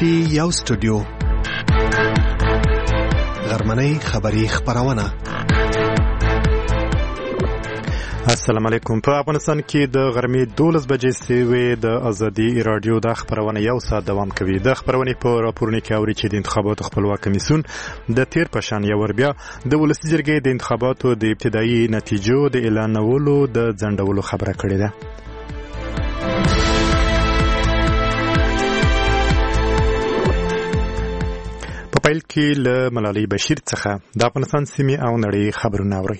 پی یو سټوډیو غرمنۍ خبری خبرونه. السلام علیکم. په افغانستان کې د غرمې 12 بجې سوي د ازادي رادیو د خبرونه یو ساعت دوام کوي. د خبرونه په راپورونه کې اوري چې د انتخاباتو خپلواک کمیسیون د تیر پشان یو ور بیا د ولسي جرګې د انتخاباتو د ابتدایي نتیجو د اعلانولو د ځنډولو خبره کړې ده. په پیل کې له ملالۍ بشیر څخه د افغانستان سیمې او نړۍ خبرونه اوري.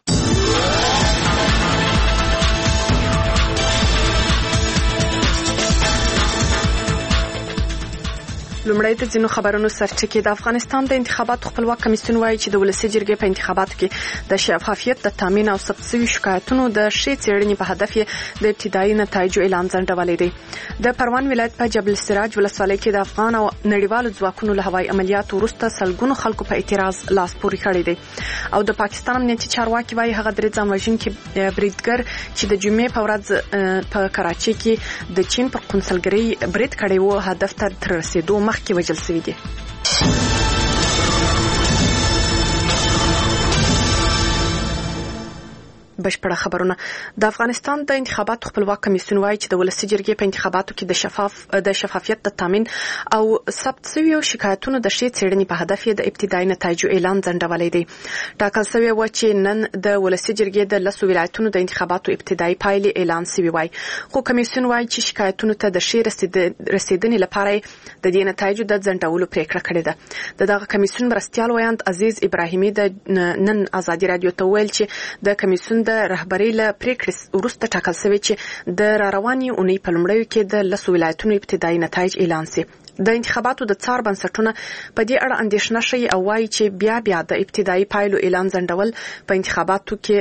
لومړی د ځینو خبرونو سرچکې. د افغانستان د انتخاباتو خپلواک کمیسیون وایي چې د ولسي جرګې په انتخاباتو کې د شفافیت د تامین او ثبت شوي شکایتونو د ښې څېړنې په هدف یې د ابتدایي نتایجو اعلان ځنډولی دی. د پروان ولایت په جبل السراج ولسوالۍ کې د افغان او نړیوالو ځواکونو له هوایي عملیاتو وروسته سلګونو خلکو په اعتراض لاس پورې کړی دی. او د پاکستان امنیتي چارواکي وایي هغه درې ځان وژونکي بریدګر چې د جمعې په ورځ په کراچۍ کې د چین پر قونسلګرۍ برید کړی و هدف ته تر رسیدو مخکې وژل شوي دي. بشپړه خبرونه. د افغانستان د انتخاباتو خپلواک کمیسیون وایي چې د ولسي جرګې په انتخاباتو کې د شفافیت د تامین او ثبت شوي شکایتونو د ښې څېړنې په هدف یې د ابتدایي نتایجو اعلان ځنډولی دی. ټاکل شوی و چې نن د ولسي جرګې د 10 ولایتونو د انتخاباتو ابتدایي پایلې اعلان شوي وای. خو کمیسیون وایي چې شکایتونو ته د ښې رسیدنې لپاره د دې نتایجو د ځنډولو پریکړه کړې ده. دغه کمیسیون مرستیال ویاند عزیز ابراهیمي د نن ازادي رادیو ته ویل چې د کمیسیون د رهبری له پریکړې وروسته ټاکل شوی چې د راروانې اونۍ په لومړیو کې د 10 ولایتونو ابتدایي نتایج اعلان شي. د انتخاباتو د څار بنسټونه په دې اړه اندېښنه ښیي او وایي چې بیا د ابتدایي پایلو اعلان ځنډول په انتخاباتو کې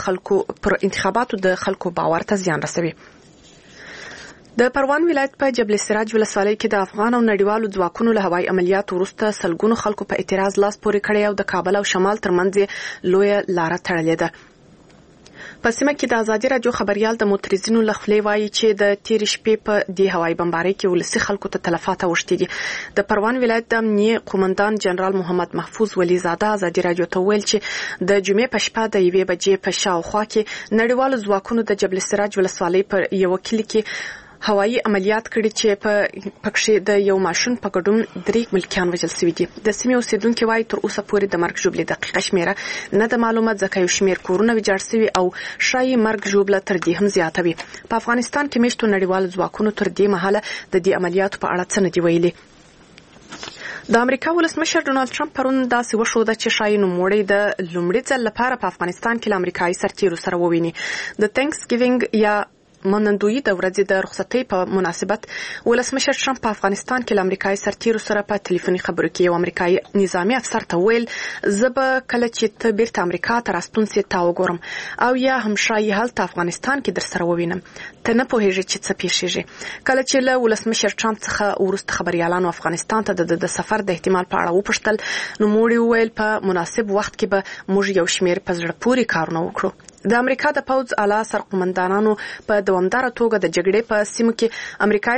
د خلکو باور ته زیان رسوي. د پروان ولایت په جبل السراج ولسوالۍ کې د افغان او نړیوالو ځواکونو له هوایي عملیاتو وروسته سلګونو خلکو په اعتراض لاس پورې کړی او د کابل او شمال ترمنځ لویه لاره تړلې ده. په سیمه کې د ازادي رادیو خبريال د موتریزینو لخلې وایي چې د تیر شپې په دې هوایي بمبارۍ کې ولسي خلکو ته تلفات اوښتي دي. د پروان ولایت د امنیه قومندان جنرال محمد محفوظ ولی زاده ازادي رادیو ته ویل چې د جمعې په شپه د 1 بجې په شاوخوا کې نړیوالو ځواکونو د جبل السراج ولسوالۍ پر یو کلی کې هوایي عملیات کړي چې پکښې د یو ماشوم په ګډون 3 ملکیان وژل شوي دي. د سیمې اوسیدونکو وایي تر اوسه پورې د مرګ ژوبلې دقیقه شمیره نه د معلومات ځکه یو شمیر کورونه ویجاړ شوي او شایي مرګ ژوبله تر دې هم زیاته وي. په افغانستان کې میشتو نړیوالو ځواکونو تر دې مهاله د دې عملیاتو په اړه څه نه دی ویلي. د امریکا ولسمشر ډونالد ټرمپ پرون داسې وښوده چې شایي نوموړی د لومړي ځل لپاره په افغانستان کې له امریکایي سرتیرو سره وویني. د تھینکس ګیوینګ یا منندوی د ورځې د رخصتۍ په مناسبت ولسمشر ټرمپ په افغانستان کې له امریکایي سرتیرو سره په ټلیفوني خبرو کې یو امریکایي نظامی افسر ته ویل زه به کله چې ته بیرته امریکا ته راستون سې تا وګورم او یا هم شایي هلته افغانستان کې در سره ووینم. ته نه پوهېږې چې څه پیښیږي. کله چې له ولسمشر ټرمپ څخه وروسته خبريالانو افغانستان ته د سفر د احتمال په اړه وپوښتل نو نوموړي وویل په مناسب وخت کې به موږ یو شمیر په زړه پورې کارونه وکړو. د امریکا د پوځ اعلی سرقومندانانو په دوامداره توګه د جګړې په سیمه کې امریکایي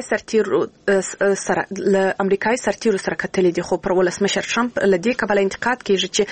سرتیرو سره کتلې دي. خو پر ولسمشر ټرمپ له دې کبله انتقاد کیږي چې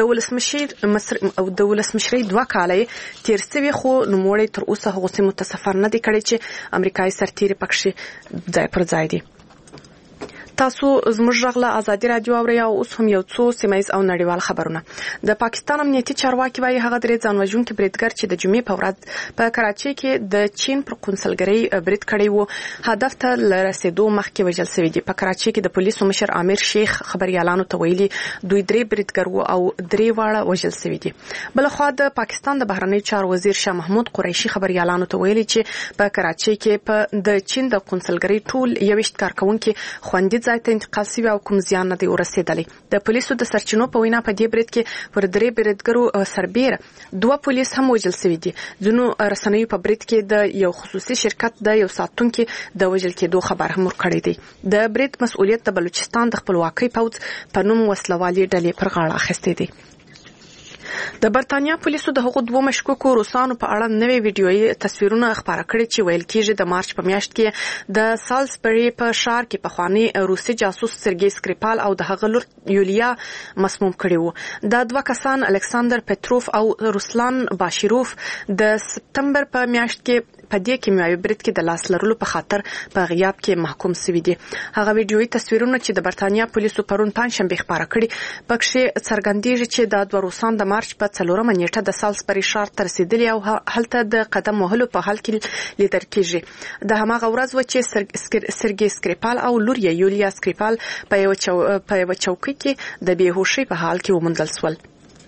د ولسمشرۍ 2 کاله تیر شوي خو نوموړی تر اوسه هغو سیمو ته سفر نه دی کړی چې امریکایي سرتیري پکښې ځای پر ځای دي. تاسو زموږ غږ له ازادي رادیو اورئ او اوس هم یو څو سیمایز او نړیوال خبرونه. د پاکستان امنیتي چارواکي وایي هغه درې ځان وژونکي بریدګر چې د جمعې په ورځ په کراچۍ کې د چین پر قونسلګرۍ برید کړی و هدف ته له رسیدو مخکې وژل شوي دي. په کراچۍ کې د پولیسو مشر عامر شیخ خبريالانو ته ویلي دوی 3 بریدګر وو او 3 واړه وژل شوي دي. بلخوا د پاکستان د بهرنی چارو وزیر شاه محمود قریشي خبريالانو ته ویلي چې په کراچۍ کې د چین د قونسلګرۍ ټول 21 کارکونکو خوندي ځای ته انتقال شوی او کوم زیان نه دی ورسېدلی. د پولیسو د سرچینو په وینا په دې برید کې پر 3 بریدګرو سربیره 2 پولیس هم وژل شوي دي. ځینو رسنیو په برید کې د یو خصوصي شرکت د یو ساتونکي د وژل کېدو خبر هم ورکړی دی. د برید مسؤلیت د بلوچستان د خپلواکۍ پوځ په نوم وسلوالي ډلې پر غاړه اخیستی دی. د برتانیا پولیسو د هغو دوه مشکوکو روسانو په اړه نوې ویډیويي تصویرونه خپاره کړي چې ویل کېږي د مارچ په میاشت کې د سالزبري په ښار کې پخوانی روسي جاسوس سرګي سکریپال او د هغه لور یولیا مسموم کړي وو. دا دوه کسان الکساندر پتروف او روسلان باشیروف د سپتمبر په میاشت کې په دې کیمیاوي برید کې د لاس لرلو په خاطر په غیاب کې محکوم شوي دي. هغه ویډیويي تصویرونه چې د برتانیا پولیسو پرون پنځشنبه خپاره کړي پکې څرګندېږي چې د دوه روسان د مارچ په 4 نیټه د سالزبري ښار ته رسیدلي او هلته د قدم وهلو په حال کې لیدل کېږي. د هماغه ورځ و چې سرګي سکریپال او لور یې یولیا سکریپال په یو چوکۍ کې د بیهوشۍ په حال کې وموندل شول.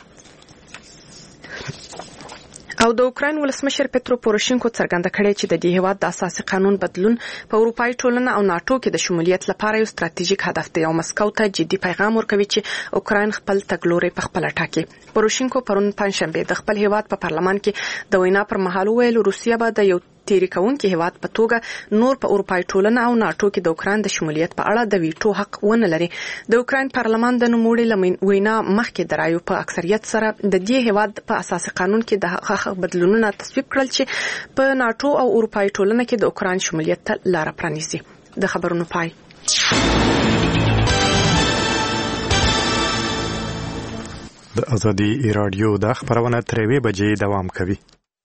او د اوکراین ولسمشر پترو پوروشینکو څرګنده کړې چې د دې هیواد د اساسي قانون بدلون په اروپאי ټولنه او ناتو کې د شمولیت لپاره یو ستراتیژیک هدف دی او مسکو ته جدي پیغام ورکوي چې اوکراین خپل تګلوري په خپل ټاکي. پوروشینکو پرون پنځشنبه د خپل هیواد په پارلمان کې د وینا پر مهال ویل روسیا به د یو تیری کوونکي هیواد په توګه نور په اروپאי ټولنه او ناتو کې د اوکراین د شمولیت په اړه د ویټو حق ونه لري. د اوکراین پارلمان د نوموړي وینا مخکې د رایو په اکثریت سره د دې هیواد په اساسي قانون کې د بدلونونه تصویب کړل چې په ناتو او اروپאי ټولنه کې د اوکراین شمولیت ته لار پرانیزي. د خبرونو پای. د ازادي رادیو د خبرونه تر 3 بجې دوام کوي.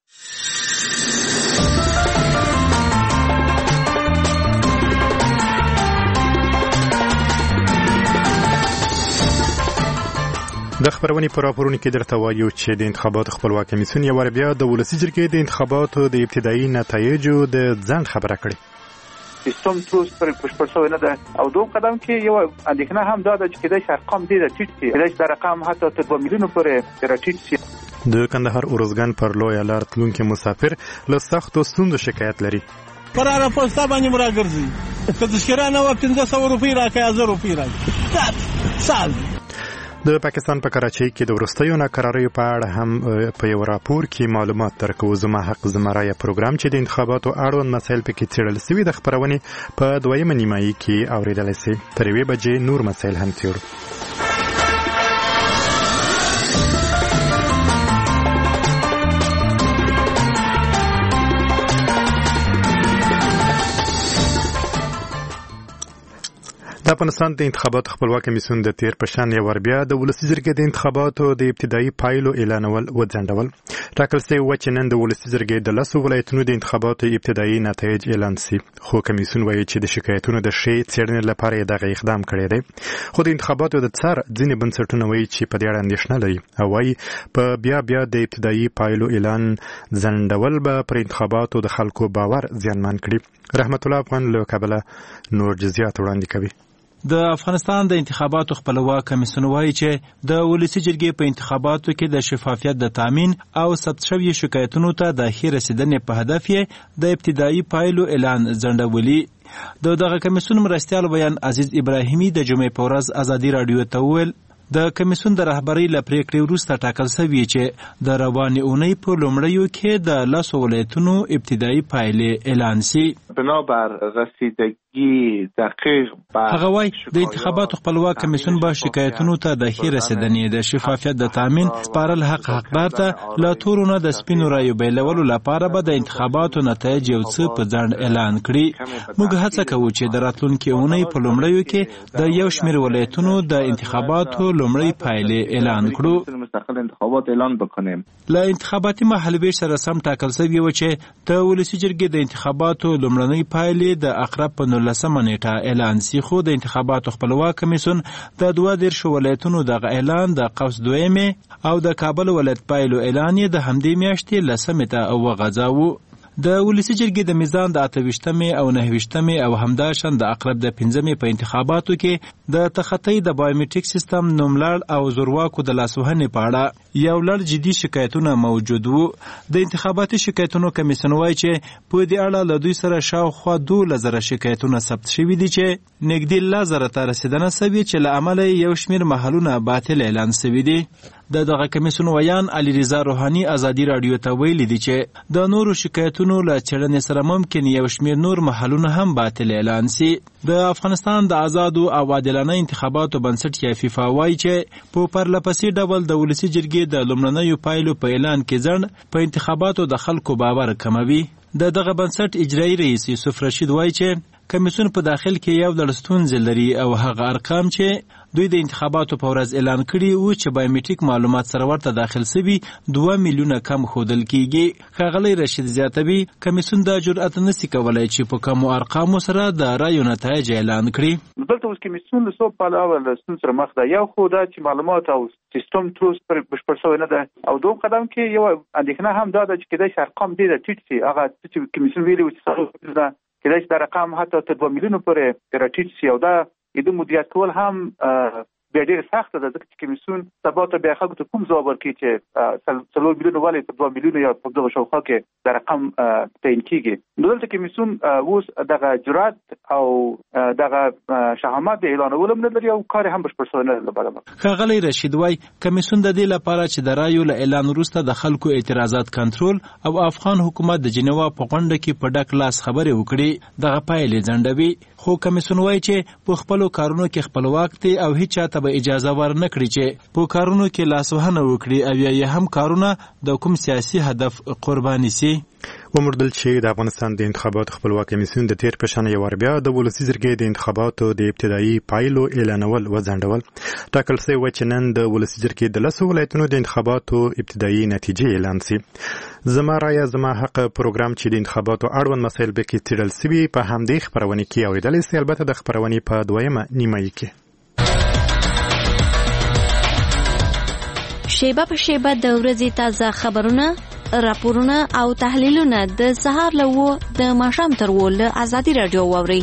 د خبرونې پر راپورونو کې درته وایو چې د انتخاباتو خپلواک کمیسیون یو بیا د ولسي جرګې د انتخاباتو د ابتدایي نتایجو د ځنډ خبره کړې. سیستم تروس پر پښپړ شوی نه ده او دوم قدم کې یو اندېښنه هم دا ده چې د ارقام ډېر ټیټ دي، د رقم حتی تر 2 میلیونو پورې راټیټ شي. د کندهار اورزګان پر لویه لار تلونکي مسافر له سختو ستونزو شکایت لري. قراره پوسټه باندې مراګرځي که تذکره نه و 1500 روپۍ راکړي 1000 روپۍ راکړي سال. د پاکستان په کراچۍ کې د وروستیو ناکراریو په اړه هم په یو راپور کې معلومات درکوو. زما حق زما رایه پروګرام چې د انتخاباتو اړوند مسایل پکې څېړل شوي د خپرونې په 2مه نیمایي کې اورېدلی سي. تر 1 بجې نور مسایل هم څېړو. د افغانستان د انتخاباتو خپلواک کمیسیون د تیر پشان یو بیا د ولسي جرګې د انتخاباتو د ابتدایي پایلو اعلانول وځنډول. ټاکل شوی و چې نن د ولسي جرګې د 10 ولایتونو د انتخاباتو ابتدایي نتایج اعلان شي، خو کمیسیون وایي چې د شکایتونو د ښې څېړنې لپاره یې دغه اقدام کړی دی. خو د انتخاباتو د څار ځینې بنسټونه وایي چې په دې اړه اندېښنه لري او وایي په بیا د ابتدایي پایلو اعلان ځنډول به پر انتخاباتو د خلکو باور زیانمن کړي. رحمت الله افغان له کابل نور جزئیات وړاندې کوي. د افغانستان د انتخاباتو خپلواک کمیسیون وایي چې د ولسي جرګې په انتخاباتو کې د شفافیت د تامین او ثبت شویو شکایتونو ته د ښې رسیدنې په هدف یې د ابتدایي پایلو اعلان ځنډولي. دغه کمیسیون مرستیال بیان عزیز ابراهیمي د جمعې په ورځ ازادي رادیو ته وویل د کمیسیون د رهبرۍ له پریکړې وروسته ټاکل شوي چې د روانې اونۍ په لومړیو کې د 10 ولایتونو ابتدایي پایلې اعلان شي. بنابر رسیدگی دقیق هغه وایي د انتخاباتو خپلواک کمیسیون به شکایتونو ته د ښې رسیدنې د شفافیت د تامین سپارل حقدار ته له تورو نه د سپینو رایو بیلولو لپاره به د انتخاباتو نتایج یو څه په ځنډ اعلان کړي. موږ هڅه کوو چې د راتلونکي اونۍ په لومړیو کې د یو شمېر ولایتونو د انتخاباتو لومړی پایلې اعلان کړو. مستقل انتخابات اعلان بکنیم. له انتخاباتي مهالویش سره سم ټاکل شوی و چې د ولسي جرګې د انتخاباتو لومړنۍ پایلې د اقرب په 19مه نیټه اعلان شي، خو د انتخاباتو خپلواک کمیسیون د 12 ولایتونو دغه اعلان د قوس دویمه او د کابل ولایت پایلو اعلان یې د همدې میاشتې 10مه ته وغځاوه. د ولسي جرګې د میزان د 28مې او 29مې او همداشان د اقرب د 5مې په انتخاباتو کې د تخطی د بایومټریک سیستم نوملړ او زورواکو د لاسوهنې په اړه یو لړ جدي شکایتونه موجود وو. د انتخاباتي شکایتونو کمیسیون وایي چې په دې اړه له دوی سره شاوخوا 2000 شکایتونه ثبت شوي دي چې نږدې 1000 ته رسیدنه شوې چې له امله یو شمېر محلونه باطل اعلان شوي دي. دغه کمیسیون ویان علي رضا روحاني ازادي رادیو ته ویلي دي چې د نورو شکایتونو له څېړنې سره ممکن یو شمېر نور محلونه هم باطل اعلان سي. د افغانستان د آزادو او عادلانه انتخاباتو بنسټ یا فیفا وایي چې په پرلپسې ډول د ولسي جرګې د لومړنیو پایلو په اعلان کې ځنډ په انتخاباتو د خلکو باور کموي. دغه بنسټ اجرایي رئیس یوسف رشید وایي چې کمیسیون په داخل کې یو ډول ستونزې لري او هغه ارقام چې دوی د انتخاباتو په ورځ اعلان کړي او چې بایومټریک معلومات سره ورته داخل سوي 2 میلیونه کم ښودل کیږي. ښاغلی رشید زیاتوي کمیسیون دا جرأت نشي کولای چې په کومو ارقامو سره د رایو نتایج اعلان کړي. دلته اوس کمیسیون له څو پلوه له ستونزو سره مخ ده. یو خو دا چې معلومات او سیستم تروس پر بشپړ شوی نه ده او دوم قدم کې یو اندېښنه هم دا ده چې کېدای شي ارقام ډېر ټیټ شي. هغه چې کمیسیون ویلي و چې کېدای شي دا رقم حتی تر 2 میلیونو پورې راټیټ شي او دا د مدیریت کول هم بیا ډېر سخته ده ځکه چې کمیسیون سبا ته بیا خلکو ته کوم ځواب ورکړي چې 4 میلیونه ولې په 2 میلیونو یا په دغه شاوخوا کې دا رقم تعیین کیږي. نو دلته کمیسیون اوس دغه جرأت او دغه شهامت د اعلانولو نه لري او کار هم بشپړ شوی نه دی برابر. ښاغلی رشید وایي کمیسیون د دې لپاره چې د رایو له اعلان وروسته د خلکو اعتراضات کنټرول او افغان حکومت د جنیوا په غونډه کې په ډک لاس خبرې وکړي دغه پایلې ځنډوي. خو کمیسیون وایي چې په خپلو کارونو کې خپلواک دي او هیڅ چاته به اجازه ورنه کړي چې په کارونو کې لاسوهنه وکړي او یا هم کارونه د کوم سیاسي هدف قرباني سي. ومردل چې د افغانستان د انتخاباتو خپلواک کمیسیون د تیر پښنه یو بیا د ولسی جرګې د انتخاباتو د ابتدایي پایلو اعلانول وځنډول. ټاکل شوی و چې نن د ولسی جرګې د 10 ولایتونو د انتخاباتو ابتدایي نتیجې اعلان شي. زما رایه زما حق پروګرام چې د انتخاباتو اړوند مسایل به کې څېړل شوي په همدې خپرونې کې اورېدلی سي. البته د خپرونې په دویمه نیمایي کې شیبه په شیبه د ورځې تازه خبرونه، راپورونه او تحلیلونه د سهار له 9 د ماښام تر 10 له ازادي رادیو واورئ.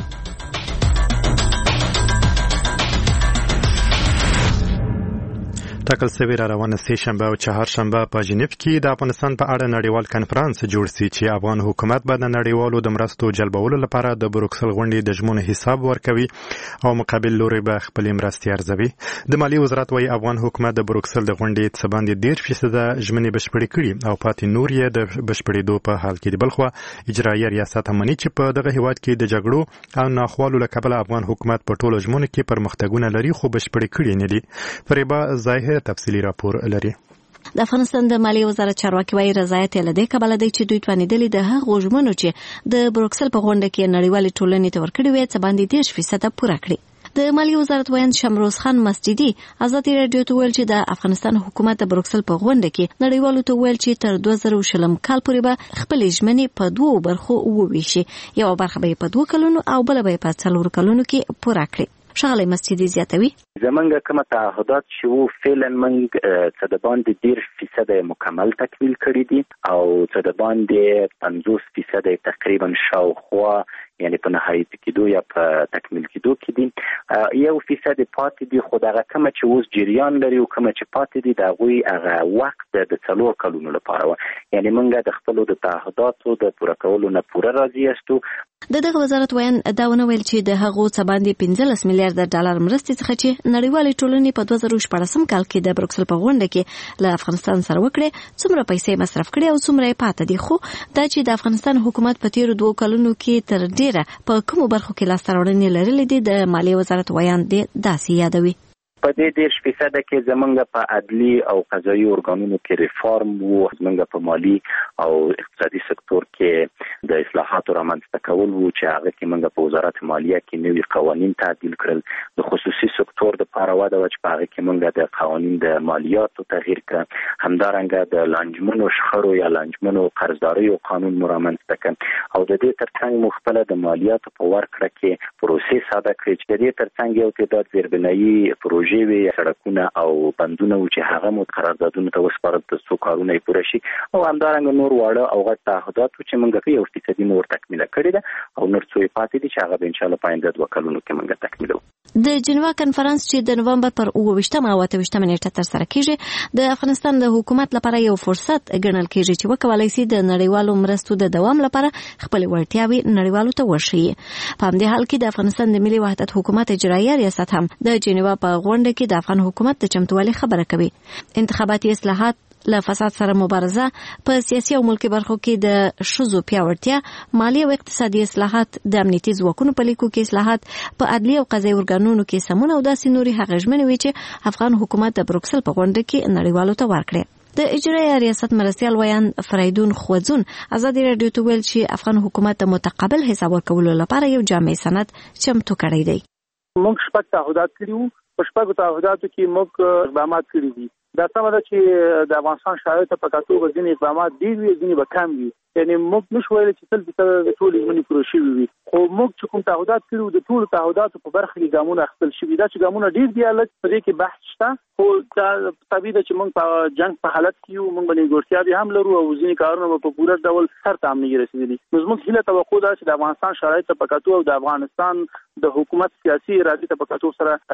ټاکل شوی را روانه سه شنبه او چهارشنبه په ژنیف کې د افغانستان په اړه نړیوال کنفرانس جوړ شي چې افغان حکومت به د نړیوالو د مرستو جلبولو لپاره د بروکسل غونډې د ژمنو حساب ورکوي او مقابل لوري به خپل مرستې ارزوي. د مالی وزارت وايي افغان حکومت د بروکسل د غونډې څخه باندې 10% ژمنې بشپړې کړي او پاتې نور یې د بشپړېدو په حال کې دي. بلخو اجرایي ریاست هم مني چې په دغه هیواد کې د جګړو او ناخوالو له کبله افغان حکومت په ټولو ژمنو کې پرمختګونه لري خو بشپړې کړي نه دي. فریبا ظاهر تفصیلی راپور لري. د افغانستان د مالی وزارت چارواکي وايي رضایت یې لدی کبل دی چې دوی توانیدلی د هغو ژمنو چې د بروکسل په غونډه کې نړیوالې ټولنې ته ورکړې وې څه باندې 10% پوره کړي. د مالی وزارت ویاند شمروز خان مسجدي ازادي رادیو ته ویل چې د افغانستان حکومت د بروکسل په غونډه کې نړیوالو ته ویل چې تر 2020 کال پورې به خپل ژمنې په 2 برخو وویشي. یو برخه به په 2 کلونو او بل به په 4 کلونو کې پوره کړي. ښاغلی مسجدي زیاتوي زمونږ کومه تعهدات چې وو فعلا موږ څه د باندې 10% مکمل تکمیل کړي دي او څه د باندې 50% تقریبا شاوخوا یعنی په نهایت کېدو یا په تکمیل کېدو کې دي. 1% پاتې دي خو دغه کومه چې اوس جریان لري او کومه چې پاتې دي د هغوی هغه وخت د 4 کلونو لپاره و. یعنی موږ د خپلو د تعهداتو د پوره کولو نه پوره راضي یاستو. دغه وزارت ویاند دا ونه ویل چې د هغو څه باندې 15 میلیارډ ډالر مرستې څخه چې نړیوالې ټولنې په 2014 کال کې د بروکسل په غونډه کې له افغانستان سره وکړې څومره پیسې مصرف کړي او څومره یې پاتې دي. خو دا چې د افغانستان حکومت په تیرو 2 کلونو کې تر ډیره په کومو برخو کې لاسته راوړنې لرلې دي د مالی وزارت ویاند داسې یادوي. په دې 10% کې زمونږ په عدلی او قضایي ارګانونو کې ریفارم وو، زمونږ په مالی او اقتصادي سکتور کې د اصلاحاتو رامنځته کول وو چې هغه کې موږ په وزارت مالیه کې نوي قوانین تعدیل کړل. د خصوصي سکتور د لپاره واده و چې په هغه کې موږ د قوانین د مالیاتو تغییر کړ. همدارنګه د لانجمنو شخړو یا لانجمنو قرضداریو قانون رامنځته کړ او د دې ترڅنګ مختلف د مالیاتو په ورکړه کې پروسې ساده کړې چې د دې ترڅنګ یو تعداد زیربنایي پروژې وي سړکونه او بندونه و چې هغه مو قراردادونو ته وسپارل د څو کارونه یې پوره شي او همدارنګه نور واړه او غټ تعهدات چې موږ په 1% نور تکمیل کړی ده او نور څو پاتې دي چې هغه به ان شاء الله په آینده 2 کلونو کې موږ تکمیلو. د جنیوا کنفرانس چې د نومبر پر 28 او 28 نیټه تر سره کیږي د افغانستان د حکومت لپاره یو فرصت ګڼل کیږي چې وکولای شي د نړیوالو مرستو د دوام لپاره خپل وړتیاوي نړیوالو ته ورشي. په همدې حال کې د افغانستان د ملي وحدت حکومت اجرایي ریاست هم د جنیوا په غونډه غونډه کې د افغان حکومت د چمتووالي خبره کوي. انتخاباتي اصلاحات له فساد سره مبارزه، په سیاسي او ملکي برخو کې د ښځو پیاوړتیا، مالي او اقتصادي اصلاحات، د امنیتي ځواکونو په لیکو کې اصلاحات، په عدلي او قضایي ارګانونو کې سمون او داسې نوري هغه ژمنې وي چې افغان حکومت د بروکسل په غونډه کې نړیوالو ته ورکړې. د اجرایي ریاست مرستیال ویان فریدون خوځون ازادي رادیو ته ویل چې افغان حکومت د متقابل حساب ورکولو لپاره یو جامع سند چمتو کړی دی. موږ شپږ تعهدات کړیو، په شپږو تعهداتو کې موږ اقدامات کړي دي. دا سمه ده چې د افغانستان شرایط په کتو غوښتنې اقدامات ډېر وي، ځینې به کم وي. یعنی موږ نشو ویل چې تل د ټول ژمنې پوره شوي وي، خو موږ چې کوم تعهدات کړو د ټولو تعهداتو په برخه کې ګامونه اخیستل شوي. دا چې ګامونه ډېر دي لږ په دې کې بحث شته، خو دا طبیعي ده چې موږ په جنګ په حالت کې یو، موږ باندې ګورتیا هم لرو او ځینې کارونه په پوره ډول سر ته هم نه رسېدلي. نو زموږ هیله توقع ده چې د افغانستان شرایط په کتو او د افغانستان د حکومت سیاسي ارادې ته په کتو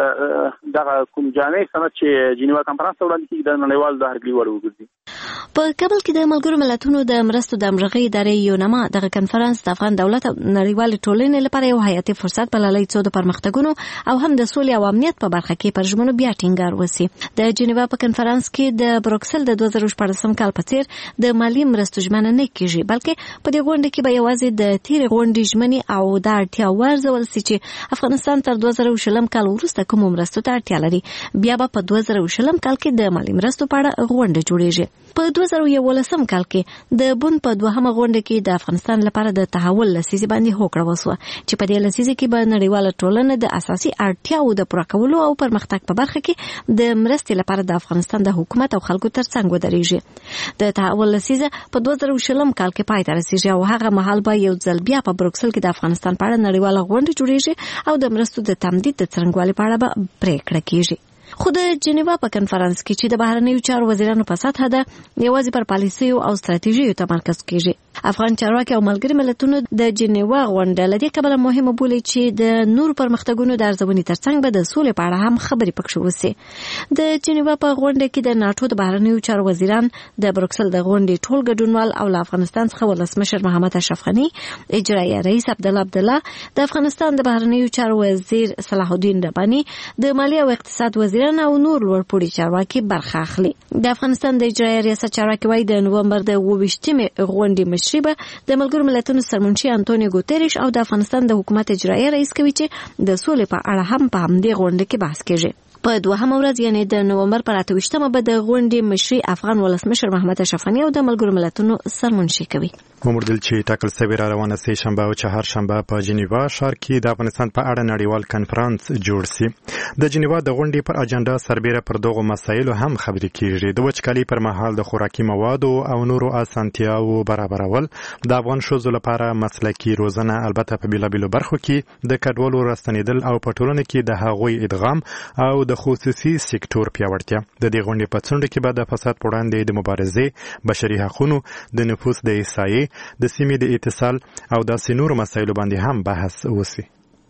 سره دغه کوم جامع سند چې جنیوا کانفرنس ته وړاندې کېږي د نړیوال د هرکلي وړ وګرځي. په کابل کې د ملګرو ملتونو د مرستو د همغږۍ ادارې یونما دغه کنفرانس د افغان دولت او نړیوال ټولنې لپاره یو حیاتي فرصت بللی څو د پرمختګونو او هم د سولې او امنیت په برخه کې پر ژمنو بیا ټینګار وسی. د جنیوا په کنفرانس کې د بروکسل د 2014 کال په څیر د مالی مرستو ژمنه نه کیږي، بلکې په دې غونډه کې به یوازې د تیر غونډې ژمنې او د اړتیا ورزول سي چې افغانستان تر 2020 کال وروسته کوم مرستو ته اړتیا لري. بیا به په 2020 کال کې د مالی مرستو په اړه غونډه جوړیږي. په 2011 کال کې د بون په دوهمه غونډه کې د افغانستان لپاره د تحول لسیزه باندې هوکړه وسوه چې په دې لسیزه کې به نړیواله ټولنه د اساسي اړتیاو د پوره کولو او پرمختګ په برخه کې د مرستې لپاره د افغانستان د حکومت او خلکو ترڅنګ ودرېږي. د تحول لسیزه په 2020 کال کې پای ته رسیږي او هغه مهال به یو ځل بیا په بروکسل کې د افغانستان په اړه نړیواله غونډه جوړیږي او د مرستو د تمدید د څرنګوالي په اړه به پریکړه کیږي. خو د جنیوا په کنفرانس کې چې د بهرنیو چارو وزیرانو په سطحه ده یوازې پر پالیسیو او ستراتیژیو تمرکز کیږي. افغان چارواکي او ملګري ملتونو د جنیوا غونډه لدې کبله مهمه بولي چې د نور پرمختګونو د ارزونې ترڅنګ به د سولې په اړه هم خبرې پکښ وسی. د جنیوا په غونډه کې د ناتو د بهرنیو چارو وزیران، د بروکسل د غونډې ټول ګډونوال او له افغانستان څخه ولسمشر محمد اشرف غني، اجرایي رئیس عبدالله، د افغانستان د بهرنیو چارو وزیر صلاح الدین رباني، د مالی او اقتصاد وزیر او نور لوړپوړي چارواکي برخه اخلي. د افغانستان د اجرایي ریاست چارواکي وايي د نومبر د 28مې غونډې مشري به د ملګرو ملتونو سرمنشي انټونیو ګوتریش او د افغانستان د حکومت اجرایي رئیس کوي چې د سولې په اړه هم په همدې غونډه کې بحث کیږي. په دوهمه ورځ یعنی د نومبر پر 28مه به د غونډې مشري افغان ولسمشر محمد اشرف غني او د ملګرو ملتونو سرمنشي کوي. موږ چې ټاکل شوی را روانه سه شنبه او چهارشنبه په جنیوا ښار کې د افغانستان په اړه نړیوال کنفرانس جوړ شي. د جنیوا د غونډې پر اجنډا سربېره پر دغه مسایلو هم خبرې کیږي. د وچکالي پر مهال د خوراکي موادو او نورو اسانتیاو برابرول، د افغان ښځو لپاره مسلکي روزنه، البته په بیلابیلو برخو کې د کډوالو راستنیدل او په ټولنه کې د هغوی ادغام او د خصوصي سکتور پیاوړتیا. د دې غونډې په څنډه کې به د فساد پر وړاندې د مبارزې، بشري حقوقو، د نفوس د احصایې، د سیمې د اتصال او د نورو مسایلو باندې هم بحث وشي.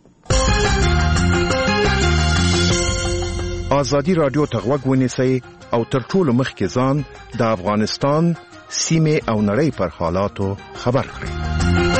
ازادي رادیو ته غوږ ونیسئ او تر ټولو مخکې ځان د افغانستان سیمې او نړۍ پر حالاتو خبر کړئ.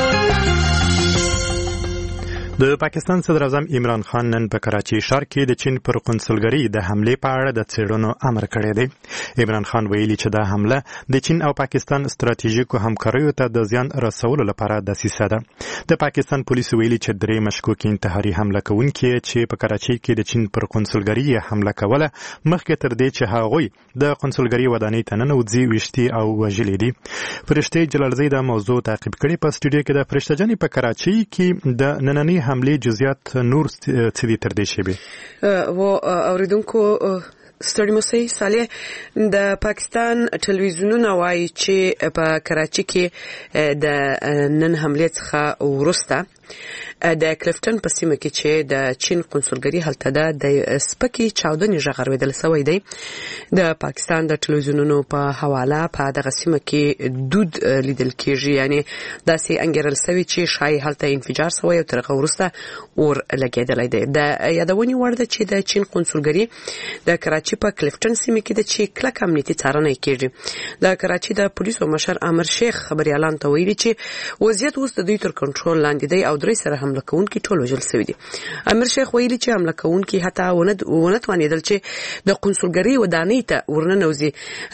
د پاکستان صدر اعظم عمران خان نن په کراچي ښار کې د چین پر قونسلګرۍ د حملې په اړه د څېړنو امر کړی دی. عمران خان ویلي چې دا حمله د چین او پاکستان ستراتیژیکو همکاریو ته د زیان رسولو لپاره دسیسه ده. د پاکستان پولیسو ویلي چې 3 مشکوک انتحاري حمله کوونکي چې په کراچي کې د چین پر قونسلګرۍ حمله کوله مخکې تر دې چې هغوی د قونسلګرۍ ودانۍ ته ننوځي ویشتي او وژلي دي. فرشته جلالزی دا موضوع تعقیب کړي. په سټوډیو کې د فرشته جانې په کراچي کې د نننۍ حملې جزئیات نور څه دي تر دې شی و اوریدونکو ستړي مو سي صالح د پاکستان ټلویزیونونه وایي چې په کراچي کې د نن حملې څخه ورسته د کلفټن په سیمه کې چې د چین قونسلګرۍ هلته ده د سپکی چاودنې ژغورېدل شوی دی. د پاکستان د ټلویزیونونو په حواله په دغه سیمه کې دود لیدل کېږي، یعنی داسې انګیرل شوی چې شای هلته انفجار شوی او تر هغه وروسته اور لګېدلی دی. د یادونې وړ ده چې د چین قونسلګرۍ د کراچي په کلفټن سیمه کې د چې کلک امنیتي څارنه کېږي. د کراچي د پولیسو مشر امر شیخ خبريالان ته ویلي چې وضعیت اوس د دوی تر کنټرول لاندې دی او درې سره حمله کوونکي ټول وژل شوي دي. امیر شیخ ویلي چې حمله کوونکي حتی ونه توانېدل چې د قونسلګرۍ ودانۍ ته ورننوځي.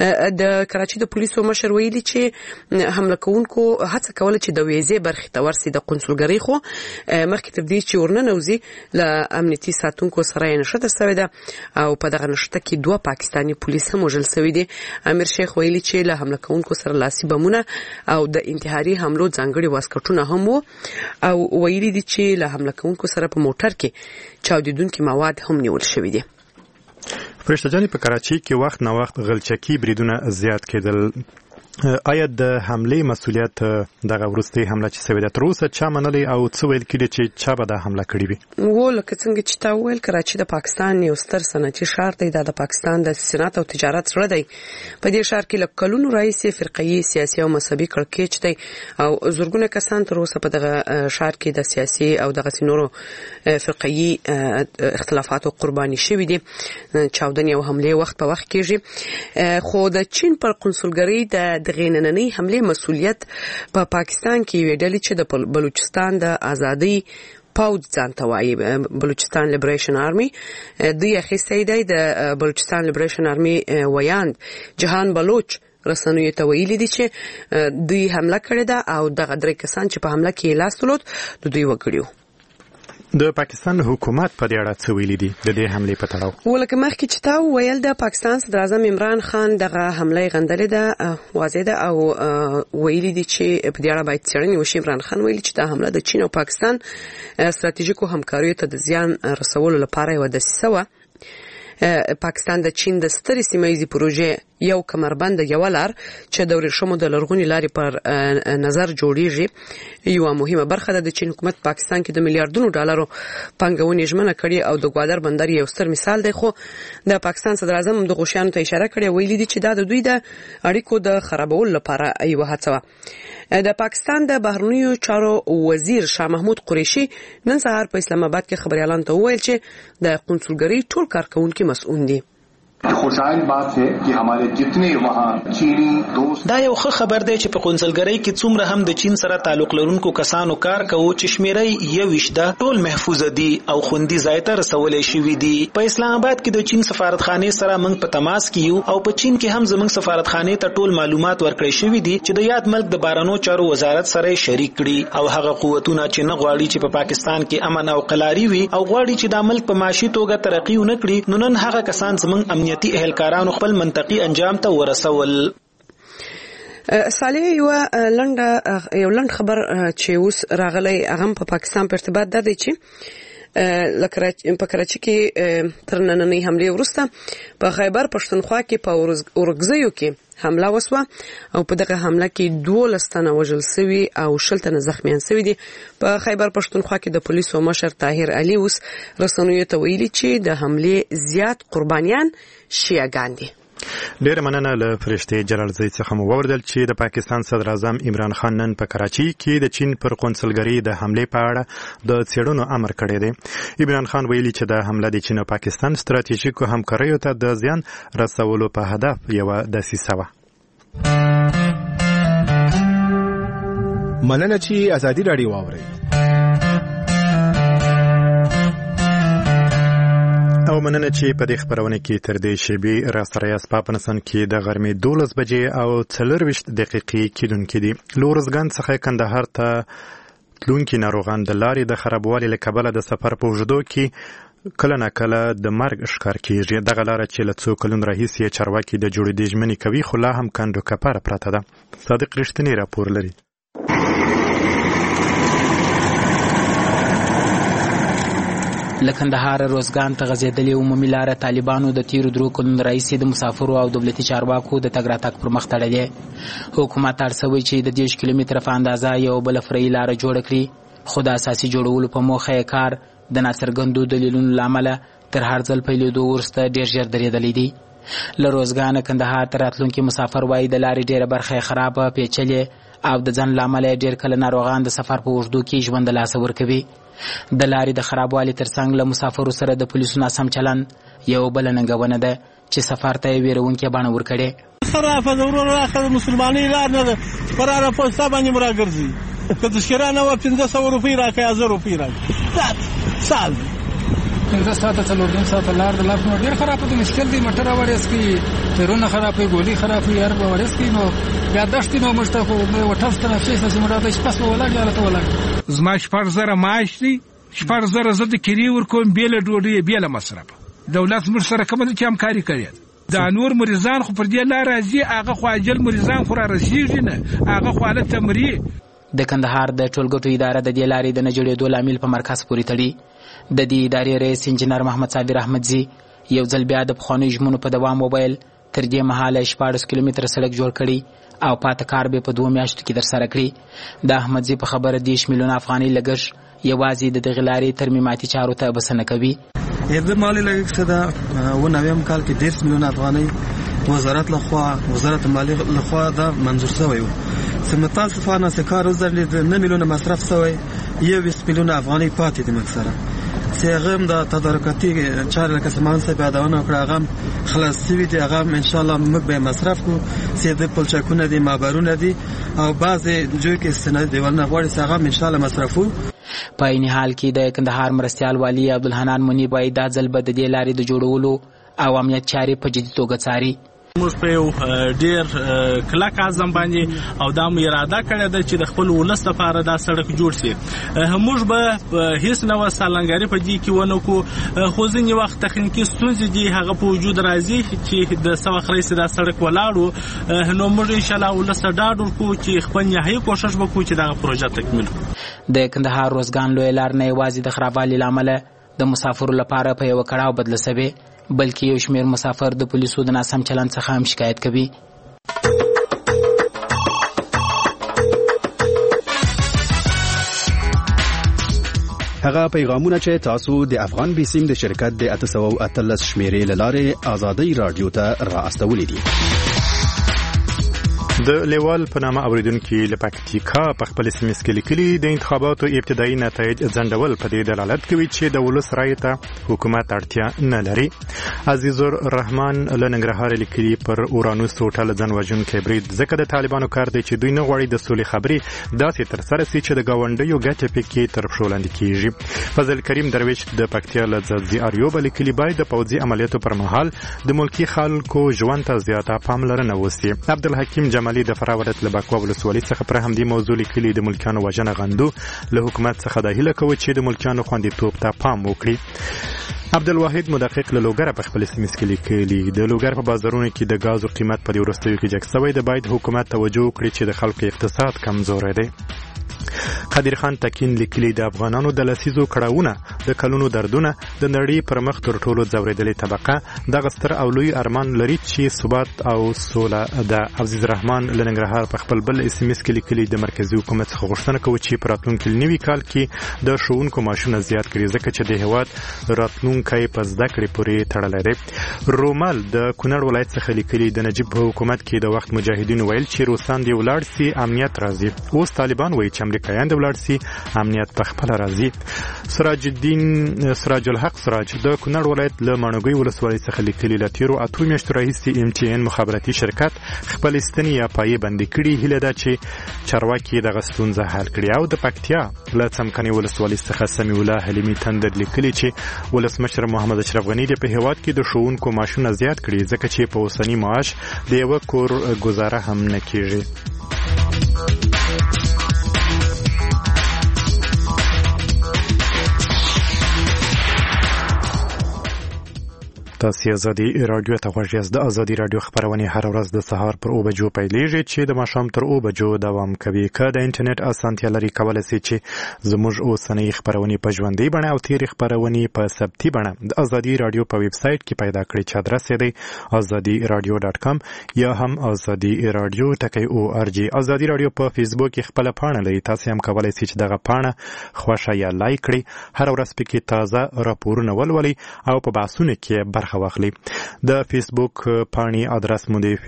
د کراچۍ د پولیسو مشر ویلي چې حمله کوونکو هڅه کوله چې د ویزې برخې ته ورسي د قونسلګرۍ، خو مخکې تر دې چې ورننوځي له امنیتي ساتونکو سره یې نښته شوې ده او په دغه نښته کې 2 پاکستاني پولیس هم وژل شوي دي. امیر شیخ ویلي چې له حمله کوونکو سره لاسي بمونه او د انتحاري حملو ځانګړي واسکټونه هم وو او ویلي دي چې له حمله کوونکو سره په موټر کې چاودیدونکي مواد هم نیول شوي دي. فرشته جانې په کراچۍ کې وخت نه وخت غلچکي بریدونه زیات کېدل. آیا د حمله مسؤلیت دغه ورستي حمله چې سوي ده تر اوسه چا منلي او څه ویل کېږي چې چا به دا حمله کړې وي؟ و لکه څنګه چې تا وویل کراچۍ د پاکستان یو ستر صنعتي ښار دی. دا د پاکستان د صنعت او تجارت زړه دی. په دې ښار کې له کلونو راهیسې فرقه‌يي سیاسي او مذهبي کړکېچ دی او زورګونه کسان تر اوسه په دغه ښار کې د سیاسي او دغه نورو فرقه‌يي اختلافاتو قرباني شوي دي. چاودنې او حمله وخت په وخت کېږي، خو د چین پر قونسلګرۍ د غینننۍ حمله مسؤلیت په پاکستان کې ویل چې د بلوچستان د ازادي پاوځ ځانته وایي، بلوچستان لیبریشن آرمي. دوی اخیستی دی د بلوچستان لیبریشن آرمي ویاند جهان بلوچ رسنیو ته ویلي دي چې دوی حمله کړې ده او دغه 3 کسان چې په حمله کې لاس درلود د دوی وګړي. د پاکستان حکومت په دې اړه څه ویلي دي د دې حملې په تړاو؟ ولکه مخکې چې تا ویل د پاکستان صدر اعظم عمران خان دغه حمله غندلې ده، واضح ده او ویلي دي چې په دې اړه باید څېړنې وشي. عمران خان ویلي چې دا حمله د چین او پاکستان ستراتیژیکو همکاریو ته د زیان رسولو لپاره یو دسیسه وه. پاکستان د چین د سترې سیمایي پروژې یو کمربند یو لار چې د ورشمو د لرغونی لارې پر نظر جوړیږي یو مهمه برخه ده. د چین حکومت پاکستان کې د میلیارډونو ډالرو پانګونې ژمنه کړې او د ګوادر بندر یو ستر مثال دی. خو د پاکستان صدر اعظم د غوښیانو ته اشاره کړې، ویلي دي چې دا د دوی د اړیکو د خرابولو لپاره یو هڅه وه. د پاکستان د بهرنیو چارو وزیر شاه محمود قریشي نن سهار په اسلام آباد کې خبريالان ته وویل چې د قونسلګرۍ ټول کارکونکو مسؤل دي. خوشحال بات ہے کہ ہمارے جتنے وہاں چینی دوست دا یو ښه خبر دی چې په قونسلګرۍ کې څومره هم د چین سره تعلق لرونکو کسانو کار کوي چې شمیرې یو وشته ټول محفوظ دي او خوندي ځای ته رسولې شوې دي. په اسلام آباد کې د چین سفارتخانه سره موږ په تماس کې یو او په چین کې هم زموږ سفارتخانه ته ټول معلومات ورکړې شوې دي چې د یاد ملک د بهرنیو چارو وزارت سره شریک کړي او هغه قوتونه چې نه غواړي چې په پاکستان کې امن او قلاري وي او غواړي چې د ملک په معاشي توګه ترقی ونه کړي، نو نن هغه کسان زموږ امنیتي اهلکارانو خپل منطقي انجام ته ورسول. صالح یو لنډ خبر چې اوس راغلی هغه په پاکستان په ارتباط ده چې په کراچۍ کې تر نننۍ حمله وروسته په خیبر پښتونخوا کې په اورګزیو کې حمله وسوه او په دغه حمله کې 12 تنه وژل شوي او 10 تنه زخمیان شوي دي. په خیبر پښتونخوا کې د پولیسو مشر طاهر علي اوس رسنیو ته ویلي چې د حمله زیات قربانیان شیعاګان دي. ډېر مننه له فرشتي جلال زئی څخه مو ووردل چې د پاکستان صدر اعظم عمران خان نن په کراچۍ کې د چین پر قونسلګرۍ د حمله په اړه د څېړنو امر کړی دی. عمران خان ویلي چې د حمله د چین او پاکستان ستراتیژیکو همکاریو ته د زیان رسولو په هدف یو دسیسه وه. مننه چې ازادي راډیو واورئ. او مننه چې په دې خبرونه کې تر دې شیبې را سره یاست. په افغانستان کې د غرمې 12 بجې او 24 دقیقې کېدونکې دي. له ارزګان څخه کندهار ته تلونکي ناروغان د لارې د خرابوالي له کبله د سفر په اوږدو کې کله نه کله د مرګ ښکار کېږي. دغه لاره چې له څو کلونو راهیسې چارواکي د جوړېدو ژمنې کوي خو لا هم کندو کپاره پرته ده. صادق رښتینی راپور لري. لکندهار روزګان ته غځېدلې عمومي لاره طالبانو د تیرو 3 کلونو راهیسې د مسافرو او دولتي چارواکو د تګ راتګ پر مخ تړلې. حکومت اړ شوی چې د 10 کیلومتره په اندازه یو بل فرعي لاره جوړه کړي، خو د اساسي جوړولو په موخه یې کار د ناڅرګندو دلیلونو له امله تر هر ځل پیلېدو وروسته ډېر ژر درېدلی دی. له روزګانه کندهار ته راتلونکي مسافر وایي د لارې ډېره برخه یې خرابه، پیچلې او د ځنډ له امله یې ډېر کله ناروغان د سفر په اوږدو کې ژوند له لاسه ورکوي. د لارې د خرابوالي ترڅنګ له مسافرو سره د پولیسو ناسم چلند یو بله ننګونه ده چې سفر ته یې ویرونکې بڼه ورکړې. خرافه د ورور راخه د مسلمانۍ لار نه ده، فراره پوسته باندې مراګرځي که تذکره نه و 1500 روپۍ راکړي 1000 روپۍ راکړي دا سال دی 15 ساعته څلور ساعته لار د لاس نو ډیر خراب دي مشکل دی موټر وړس کی ترونه خرابې ګولي خرابې یار وړس کی نو بیا دشت نو مشته خو وټفت نه شي چې موږ د شپه ولاګ یاله ولاګ زما شپږ زره معاش دی شپږ زره زه د کری ورکوم بیل ډوډۍ بیل مصرف دولت مر سره کوم چې همکاري کوي دا نور مریضان خو پر دې لار راځي هغه خو اجل مریضان خو را رسیږي نه هغه خو حالت تمری د کندهار د ټولګټو اداره د دې لارې د نجړېدو لامل په مرکز پورې تړي د دې ادارې رئیس انجنیر محمد صابر احمدزي یو ځل بیا د پخواني ژمنو په دوام وویل تر دې مهاله 14 کیلومتره سړک جوړ کړي او پاته کار به په 2 میاشتو کې در سره کړي د احمدزي په خبره 10 میلیون افغانۍ لګښت یوازې د دغه لارې ترمیماتي چارو ته بسنه کوي د مالی لګښت د و نویم کال کې 10 میلیون افغانۍ وزارت مالیه لخوا دا منظور شوی و متاسفانه سکار زرلید 9 میلیون مصرف شوی 20 میلیون افغانۍ پاتې دي مکسره سیغم د تدارکاتی چار لکه سامان څخه پیداونه کړه هغه خلاص شوی دی هغه ان شاء الله موږ به مصرف کو سیده پلچکونه دي مابرونه دي او بعضی جو کې سند دیوالونه غوړي هغه ان شاء الله مصرفو په این حال کې د کندهار مرستيال والی عبدالحنان منی باید د ځل بد دی لارې د جوړولو او امنیت چاري په جدي توګه څاري موږ په یو ډیر کلک عزم باندې او دا مو اراده کړې ده چې د خپل ولس لپاره دا سړک جوړ شي موږ به هیڅ نو سالنګاری په دې کې ونه کو خو ځینې وخت تخنیکی ستونزې دي هغه په وجود راځي چې د سوا خریس دا سړک ولاړو نو موږ ان شاء الله ولس ډاډ ورکو چې خپل نهایي کوشش وکړو چې دا پروژه تکمیل کړو د کندهار روزګان لوی لار نه یوازې د خرابوالي لامل د مسافرو لپاره په یو کړهو بدل شوی بلکې یو شمیر مسافر د پولیسو د ناسم چلند څخه هم شکایت کوي هغه پیغامونه چې تاسو د افغان بیسیم د شرکت د 813 شمیرې لاره آزادۍ رادیو ته را استولې دي د لیوال په نامه اوریدونکو لپاکتیکا په خپل سیمه کې لیکلي د انتخاباتو ابتدایي نتایج ځندول په دې دلالت کوي چې د ولس رایې ته حکومت اړتیا نه لري عزیز الرحمن لننګرهار لیکلي پر اورانوس هوټل ځنوژن کې برید ځکه د طالبانو کار دی چې دوی نه غواړي د سولې خبرې داسې تر سره سي چې د گاونډیو ګټې پکې تر پښو لاندې کیږي فضل کریم درویش د پکتیا لزازي اریوب لیکلي باید د پوځي عملیاتو پر مهال د ملکی خلکو ژوند ته زیاته پاملرنه وشي عبدالحکیم جمالي د فراولت لباکوا ولسوالۍ څخه پر همدې موضوع لیکلي د ملکیانو وژنه غندو له حکومت څخه د هیله کوي چې د ملکیانو خوندیتوب ته پام وکړي عبدالواحد مدقق له لوګر په خپل سیمه کې لیکلي د لوګر په بازارونو کې د غازو قیمت په ورستیو کې جګ شوی د باید حکومت توجه وکړي چې د خلکو اقتصاد کمزور دی قادر خان تکین لیکلي د افغانانو د لسیزو کړهونه د کلونو دردونه د نړۍ پر مخ تر ټولو ځورېدلې طبقه د غستر او لوی ارمان لري چې ثبات او سوله د عزیز الرحمن لننګرهار په خپل بل اس ام اس کې لیکلي د مرکزی حکومت څخه غوښتنه کوي چې په راتلونکي نوي کال کې د ښوونکو معاشونه زیات کړي ځکه چې د هیواد راتلونکي په زده کړې پورې تړلی دی رومال د کونړ ولایت څخه لیکلي د نجیب حکومت کې د وخت مجاهدینو ویل چې روسان دی ولاړ سي امنیت راځي اوس طالبان وایي چې امریکایان د ولاړ سي امنیت په خپل راځي سراج الحق سراج د کونړ ولایت له مانوګي ولسوالۍ څخه لیکلي له تیرو 8 میاشتو راهیسې ام ټي ان مخابراتي شرکت خپل ستنې یا پایې بندي کړي هیله ده چې چارواکي دغه ستونزه حل کړي او د پکتیا له څمکني ولسوالۍ څخه سمیع الله حلیمي تندر لیکلي چې ولسمشر محمد اشرف غنی د په هیواد کې د ښوونکو معاشونه زیات کړي ځکه چې په اوسنی معاش د یو کور گزاره هم نه کیږي تاسو ازادي رادیو ته غوږ یاست د ازادي رادیو خبرونه هر ورځ د سهار پر 9 بجو پیلېږي چې د ماښام تر 9 بجو دوام کوي که د انټرنیټ اسانتیا لري کولای شي چې زموږ اوسنۍ خبرونه په ژوندۍ بڼه او تیر خبرونه په ثبتي بڼه د ازادي رادیو په ویب سټ کې پیدا کړئ چې ادرس یې دی azadiradio.com یا هم azadiradio.org ازادي رادیو په فیسبوک کې خپل پاڼه لري تاسو هم کولای شئ چې دغه پاڼه خوښه یا لایک کړئ هر ورځ پکې تازه راپورونه ولولئ او په بحثونو کې برخه واخلي د فیسبوک پاڼې ادرس مو دی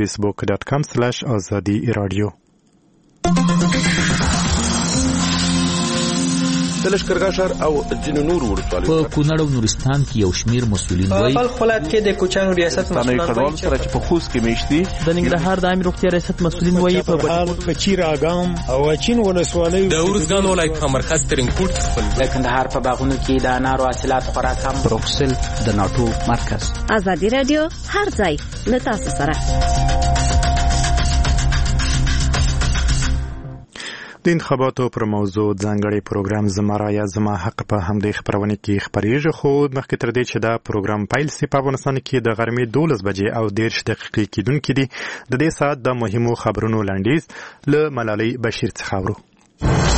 facebook.com/azadiradio د لشکرګاه او ځینو نور ولسوالیو په کونړ او نورستان کې یو شمیر مسؤلین وایي په ولایت کې د کوچانو ریاست مسؤلین وایي چې په خوست کې میشتي د ننګرهار د عامه روغتیا ریاست مسؤلین وایي په بهار په چیراګام او اچین ولسوالۍ د ورزګان ولایت په مرکز ترینکوټ خپل د کندهار په باغونو کې د انارو حاصلات خورا کم. بروکسل د ناتو مرکز. ازادي رادیو هر ځای له تاسو سره. د انتخاباتو پر موضوع ځانګړی پروګرام زمرایا زما حق په همدې خبرونه کې خبرېږي، خو مخکې تر دې چې دا پروګرام پیل سي په افغانستان کې د غرمې 12 بجې او 13 دقیقې کېدونکې دي. د دې ساعت د مهمو خبرونو لنډیز له ملالۍ بشیر څخه اورو.